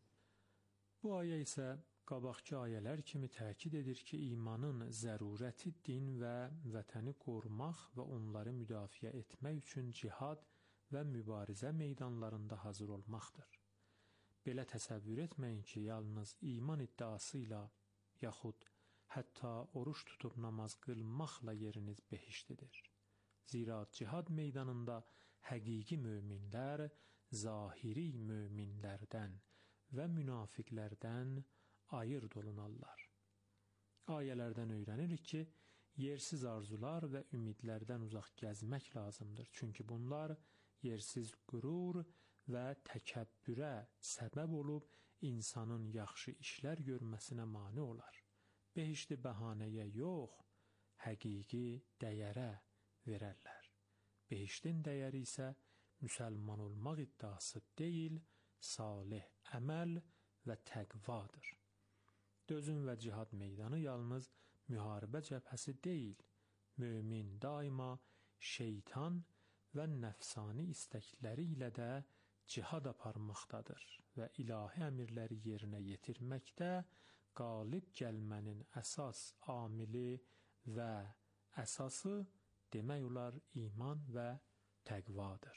R: Bu ayə isə qabaqki ayələr kimi təkid edir ki, imanın zərurəti din və vətəni qorumaq və onları müdafiə etmək üçün cihad və mübarizə meydanlarında hazır olmaqdır. Belə təsəvvür etməyin ki, yalnız iman iddiası ilə yaxud hətta oruç tutub namaz qılmaqla yeriniz behiştidir. Zira cihad meydanında həqiqi möminlər zahiri möminlərdən və münafiqlərdən ayırd olunarlar. Ayələrdən öyrənirik ki, yersiz arzular və ümidlərdən uzaq gəzmək lazımdır. Çünki bunlar yersiz qürur və təkəbbürə səbəb olub insanın yaxşı işlər görməsinə mane olar. Behişti bəhanəyə yox, həqiqi dəyərə verərlər. Behiştin dəyəri isə müsəlman olmaq iddiası deyil, salih əməl və təqvadır. Dözüm və cihad meydanı yalnız müharibə cəbhəsi deyil, mömin daima şeytan və nəfsani istəkləri ilə də cihad aparmaqdadır və ilahi əmirləri yerinə yetirməkdə qalib gəlmənin əsas amili və əsası demək olar iman və təqvadır.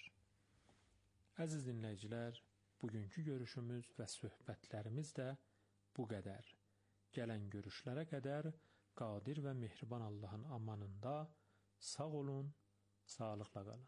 R: Əziz dinləyicilər, bugünkü görüşümüz və söhbətlərimiz də bu qədər. Gələn görüşlərə qədər qadir və mehriban Allahın amanında sağ olun, sağlıqla qalın.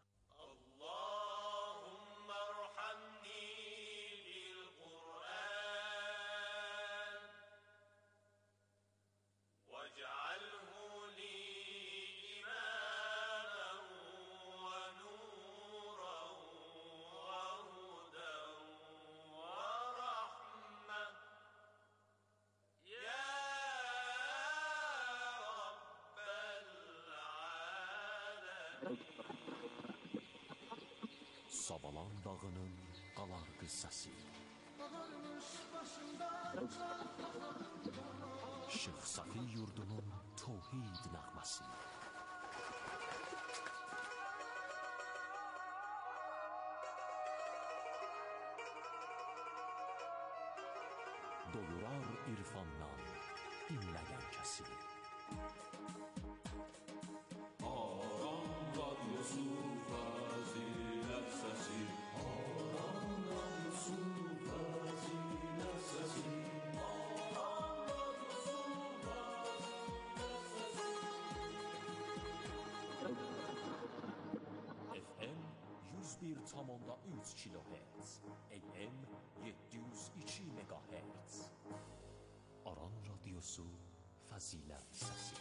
B: Sabalan dağının qalar qıssası, Şıx Safi yurdunun tövhid nəğməsi, doyurar irfandan dinləyən kəsi. Aram radyosu fazilət səsi, Aram radyosu fazilət səsi, Aram radyosu fazilət səsi. F M yüz bir tam onda üç kilohertz, A M yeddi yüz iki megahertz. Aran radyosu fazilət səsi.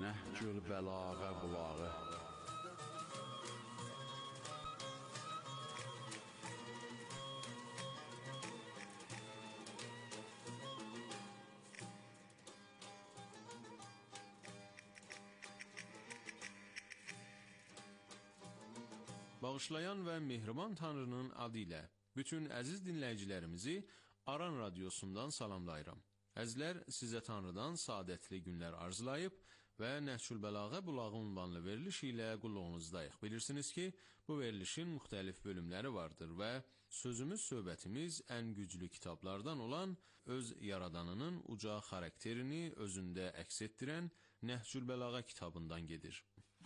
A: Nəhcül Bəlağa bulağı. Bağışlayan və mehriban Tanrının adı ilə bütün əziz dinləyicilərimizi Aran Radiosundan salamlayıram. Əzizlər, sizə Tanrıdan saadətli günlər arzulayıb və Nəhcül Bəlağa bulağı unvanlı veriliş ilə qulluğunuzdayıq. Bilirsiniz ki, bu verilişin müxtəlif bölümləri vardır və sözümüz, söhbətimiz ən güclü kitablardan olan öz yaradanının uca xarakterini özündə əks etdirən Nəhcül Bəlağa kitabından gedir.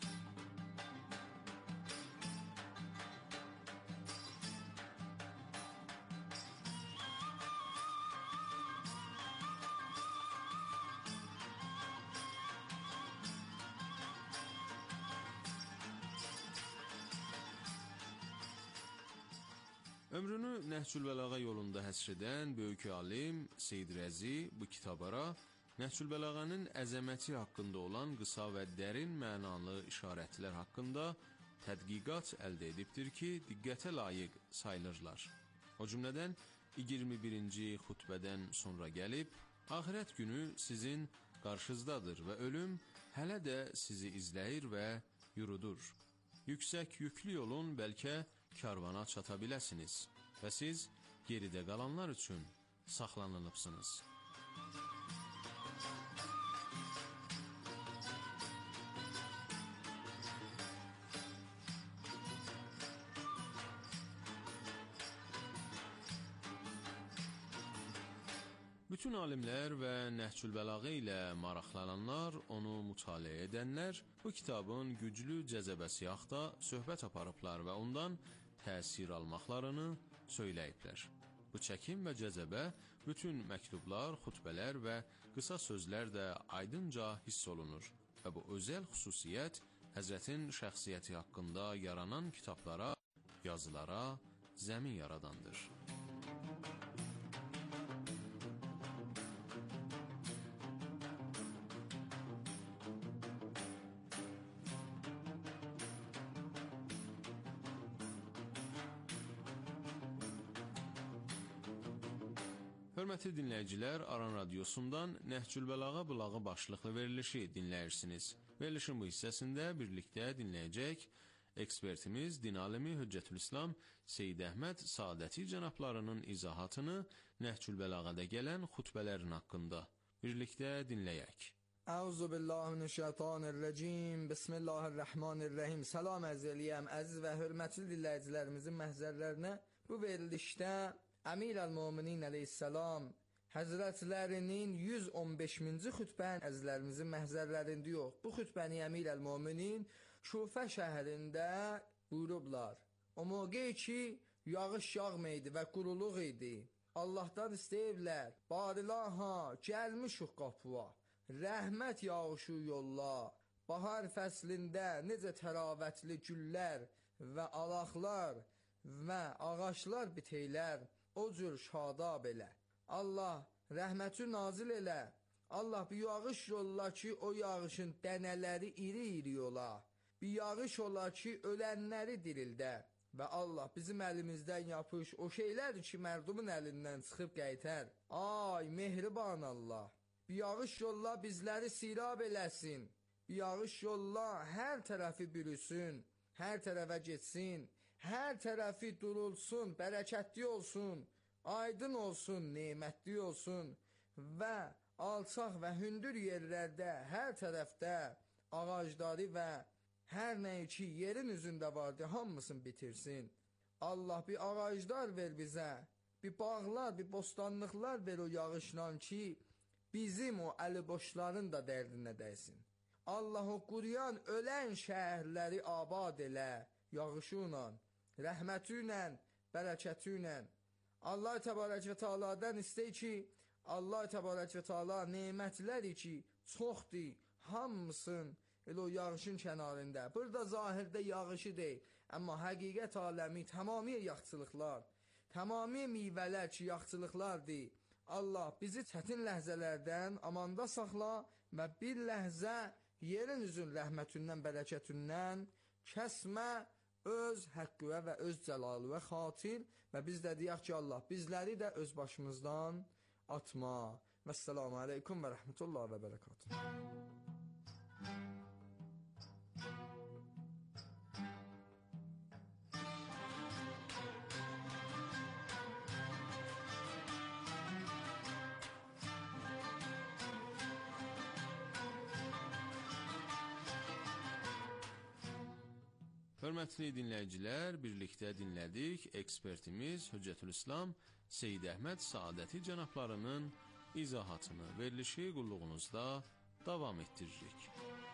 A: Ömrünü Nəhcül Bəlağa yolunda həsr edən böyük alim Seyyid Rəzi bu kitabara Nəhcül Bəlağanın əzəməti haqqında olan qısa və dərin mənalı işarətlər haqqında tədqiqat əldə edibdir ki, diqqətə layiq sayılırlar. O cümlədən iyirmi birinci xutbədən sonra gəlib, axirət günü sizin qarşınızdadır və ölüm hələ də sizi izləyir və yürüdür. Yüksək yüklü yolun bəlkə karvana çata biləsiniz və siz geridə qalanlar üçün saxlanılıbsınız. Bütün alimlər və Nəhcül Bəlağa ilə maraqlananlar, onu mütaliə edənlər bu kitabın güclü cəzəbəsi haqda söhbət aparıblar və ondan təsir almaqlarını söyləyiblər. Bu çəkim və cəzəbə bütün məktublar, xutbələr və qısa sözlər də aydınca hiss olunur və bu özəl xüsusiyyət Həzrətin şəxsiyyəti haqqında yaranan kitablara, yazılara zəmin yaradandır. Hörmətli dinləyicilər, Aran Radiosundan Nəhcül Bəlağa bulağı başlıqlı verilişi dinləyirsiniz. Verilişin bu hissəsində birlikdə dinləyəcək ekspertimiz, din alimi Hüccətülislam Seyyid Əhməd Saadəti cənablarının izahatını Nəhcül Bəlağada gələn xutbələrin haqqında. Birlikdə dinləyək.
S: Əuzu billahi mineşşeytanirracim. Bismillahirrahmanirrahim. Salam əzəliyəm, əziz və hörmətli dinləyicilərimizin məhzərlərinə bu verilişdə Əmir əl-Müminin əleyhissalam Həzrətlərinin yüz on beşinci xütbəni əzizlərimizin məhzərlərində yox. Bu xütbəni Əmir əl-Müminin Şufə şəhərində buyurublar. O mövqe ki, yağış yağmaydı və quruluq idi. Allahdan istəyiblər, barilaha, gəlmişik qapıva, rəhmət yağışı yolla, bahar fəslində necə təravətli güllər və alaqlar və ağaçlar biteylər, o cür şadab elə. Allah rəhməti nazil elə. Allah bir yağış yolla ki, o yağışın dənələri iri-iri ola. Bir yağış ola ki, ölənləri dirildə. Və Allah bizim əlimizdən yapış, o şeylər ki, mərdumun əlindən çıxıb qaytar. Ay, mehriban Allah. Bir yağış yolla bizləri sirab eləsin. Bir yağış yolla hər tərəfi bürüsün, hər tərəfə getsin. Hər tərəfi durulsun, bərəkətli olsun, aydın olsun, nemətli olsun və alçaq və hündür yerlərdə, hər tərəfdə ağacları və hər nəyi ki, yerin üzündə vardı, hamısını bitirsin. Allah bir ağaclar ver bizə, bir bağlar, bir bostanlıqlar ver o yağışla ki, bizim o əliboşların da dərdinə dəysin. Allah o quruyan, ölən şəhərləri abad elə, yağışı ilə, rəhməti ilə, bərəkəti ilə. Allah təbarək və Teala'dan istəy ki, Allah təbarək və Teala nemətləri ki, çoxdur, hamısın elə o yağışın kənarında. Burada zahirdə yağışı deyil, amma həqiqət aləmi tamamilə yaxçılıqlar, tamamilə meyvələr ki, yaxçılıqlardır. Allah bizi çətin ləhzələrdən amanda saxla və bir ləhzə yerin üzün rəhmətindən, bərəkətindən kəsmə öz həqqə və öz cəlalına xatir və biz də deyək ki, Allah bizləri də öz başımızdan atma. Vəssalamu aleykum və rəhmətullah və bərəkatuhu.
T: Hörmətli dinləyicilər, birlikdə dinlədik ekspertimiz Hüccətülislam Seyid Əhməd Saadəti cənablarının izahatını. Verilişi qulluğunuzda davam etdiririk.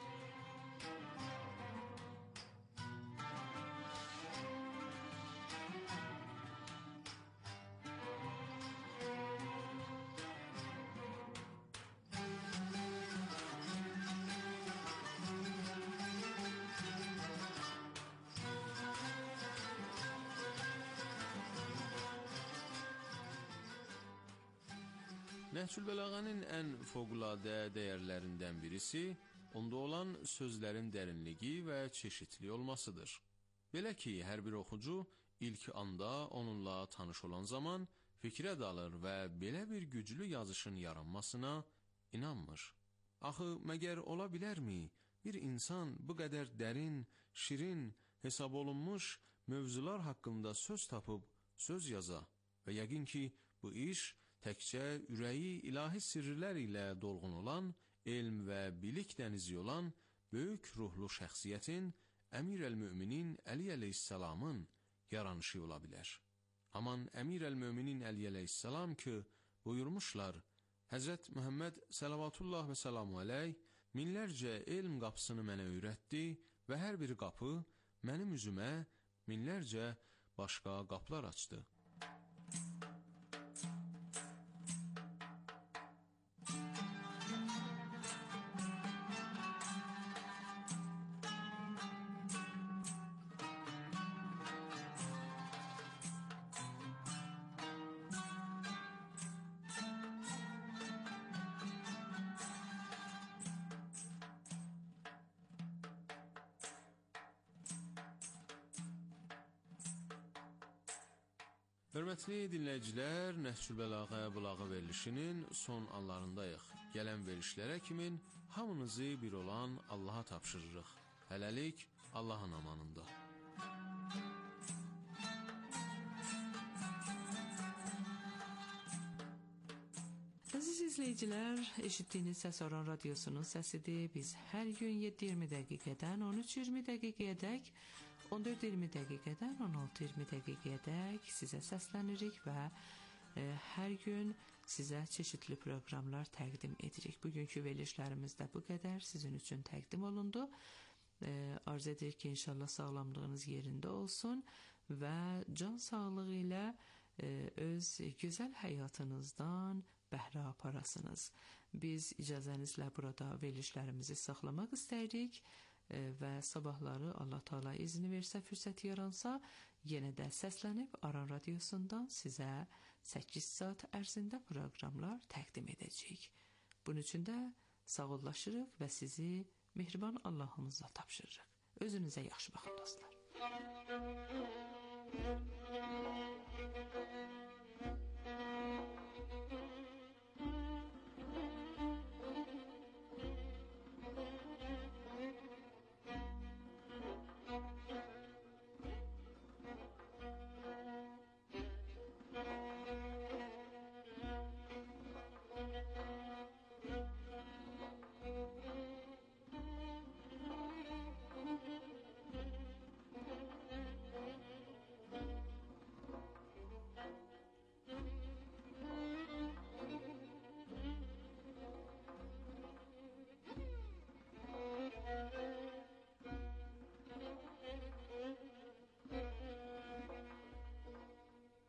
T: Nəhcül Bəlağənin ən fövqəladə dəyərlərindən birisi onda olan sözlərin dərinliyi və çeşidli olmasıdır. Belə ki, hər bir oxucu ilk anda onunla tanış olan zaman fikrə dalır və belə bir güclü yazışın yaranmasına inanmır. Axı, məgər ola bilərmi bir insan bu qədər dərin, şirin, hesab olunmuş mövzular haqqında söz tapıb söz yaza və yəqin ki, bu iş təkcə ürəyi ilahi sirrlər ilə dolğun olan, elm və bilik dənizi olan böyük ruhlu şəxsiyyətin Əmir əl-Möminin Əli əleyhissalamın yaranışı ola bilər. Haman Əmir əl-Möminin Əli əleyhissalam ki, buyurmuşlar, Həzrət Məhəmməd səlavatullah və salamu aleyh minlərcə elm qapısını mənə öyrətdi və hər bir qapı mənim üzümə minlərcə başqa qapılar açdı. Hörmətli dinləyicilər, Nəhcül Bəlağə bulağı verilişinin son anlarındayıq. Gələn verilişlərə kimin hamınızı bir olan Allaha tapşırırıq. Hələlik Allahın amanında.
E: Əziz izləyicilər, eşitdiyiniz Səs Aran Radiosunun səsidir. Biz hər gün yeddi iyirmi dəqiqədən on üç iyirmi dəqiqəyədək, on dörd iyirmi dəqiqədən on altı iyirmi dəqiqəyədək sizə səslənirik və e, hər gün sizə çeşidli proqramlar təqdim edirik. Bugünkü verilişlərimiz də bu qədər sizin üçün təqdim olundu. E, arzu edirik ki, inşallah sağlamlığınız yerində olsun və can sağlığı ilə e, öz gözəl həyatınızdan bəhrə aparasınız. Biz icazənizlə burada verilişlərimizi saxlamaq istəyirik və sabahları Allah Teala izni versə, fürsət yaransa, yenə də səslənib Aran Radiosundan sizə səkkiz saat ərzində proqramlar təqdim edəcəyik. Bunun üçün də sağollaşırıq və sizi mehriban Allahımıza tapşırırıq. Özünüzə yaxşı baxın dostlar.